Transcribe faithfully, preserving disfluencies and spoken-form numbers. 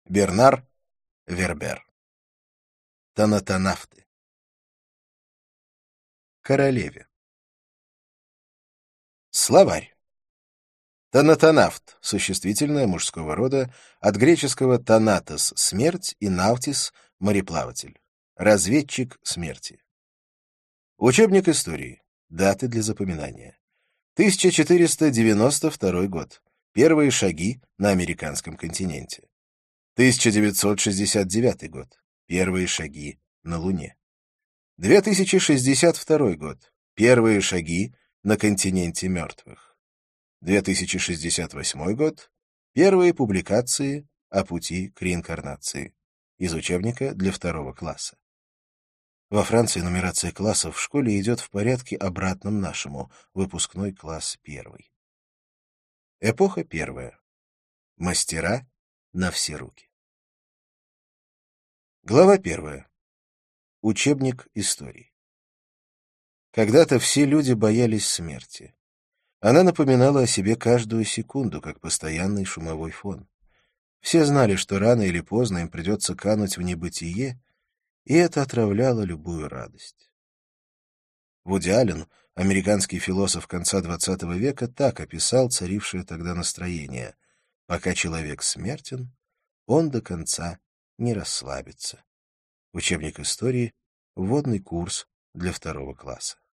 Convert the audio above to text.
Бернар Вербер. Танатонавты. Королеве. Словарь. Танатонавт — существительное мужского рода, от греческого «танатос» — смерть и «навтис» — мореплаватель. Разведчик смерти. Учебник истории. Даты для запоминания. тысяча четыреста девяносто второй год. Первые шаги на американском континенте. тысяча девятьсот шестьдесят девятый год. Первые шаги на Луне. две тысячи шестьдесят второй год. Первые шаги на континенте мертвых. две тысячи шестьдесят восьмой год. Первые публикации о пути к реинкарнации. Из учебника для второго класса. Во Франции нумерация классов в школе идет в порядке обратном нашему, выпускной класс первый. Эпоха первая. Мастера на все руки. Глава первая. Учебник истории. Когда-то все люди боялись смерти. Она напоминала о себе каждую секунду, как постоянный шумовой фон. Все знали, что рано или поздно им придется кануть в небытие, и это отравляло любую радость. Вуди Аллен, американский философ конца двадцатого века, так описал царившее тогда настроение: «Пока человек смертен, он до конца не расслабится». Учебник истории, вводный курс для второго класса.